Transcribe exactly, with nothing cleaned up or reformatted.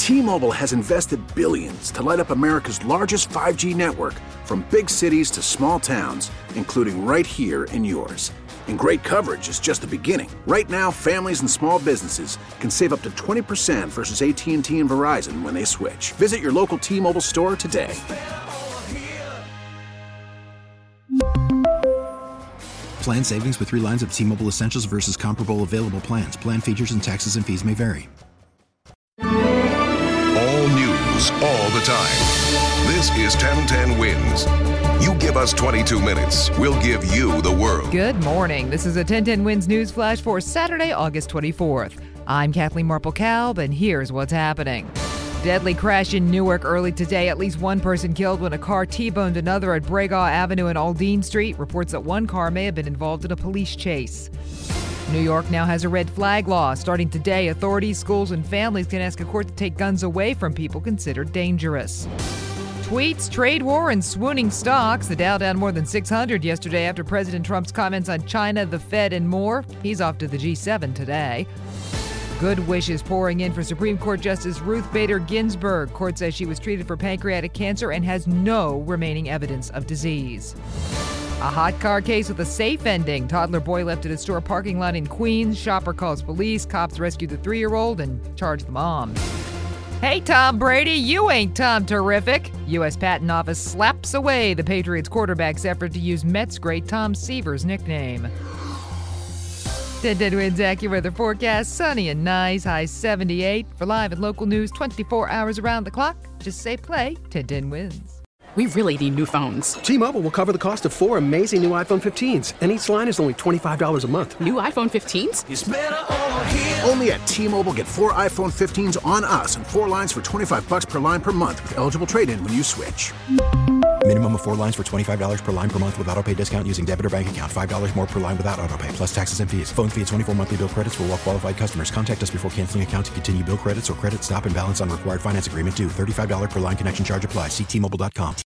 T-Mobile has invested billions to light up America's largest five G network, from big cities to small towns, including right here in yours. And great coverage is just the beginning. Right now, families and small businesses can save up to twenty percent versus A T and T and Verizon when they switch. Visit your local T-Mobile store today. Plan savings with three lines of T-Mobile Essentials versus comparable available plans. Plan features and taxes and fees may vary. All news, all the time. This is ten ten Wins. You give us twenty-two minutes, we'll give you the world. Good morning. This is a ten ten Wins news flash for Saturday, August twenty-fourth. I'm Kathleen Marple-Kalb, and here's what's happening. Deadly crash in Newark early today. At least one person killed when a car T-boned another at Bregaw Avenue and Aldine Street. Reports that one car may have been involved in a police chase. New York now has a red flag law. Starting today, authorities, schools, and families can ask a court to take guns away from people considered dangerous. Tweets, trade war, and swooning stocks. The Dow down more than six hundred yesterday after President Trump's comments on China, the Fed, and more. He's off to the G seven today. Good wishes pouring in for Supreme Court Justice Ruth Bader Ginsburg. Court says she was treated for pancreatic cancer and has no remaining evidence of disease. A hot car case with a safe ending. Toddler boy left at a store parking lot in Queens. Shopper calls police. Cops rescue the three-year-old and charge the mom. Hey, Tom Brady, you ain't Tom Terrific. U S Patent Office slaps away the Patriots quarterback's effort to use Mets great Tom Seaver's nickname. ten ten Wins AccuWeather forecast, sunny and nice, high seventy-eight. For live and local news twenty-four hours around the clock, just say play, ten ten Wins. We really need new phones. T-Mobile will cover the cost of four amazing new iPhone fifteens, and each line is only twenty-five dollars a month. New iPhone fifteens? It's better over here. Only at T-Mobile, get four iPhone fifteens on us and four lines for twenty-five bucks per line per month with eligible trade-in when you switch. Minimum of four lines for twenty-five dollars per line per month with autopay discount using debit or bank account. five dollars more per line without autopay, plus taxes and fees. Phone fee at twenty-four monthly bill credits for well-qualified customers. Contact us before canceling account to continue bill credits or credit stop and balance on required finance agreement due. thirty-five dollars per line connection charge applies. See T Mobile dot com.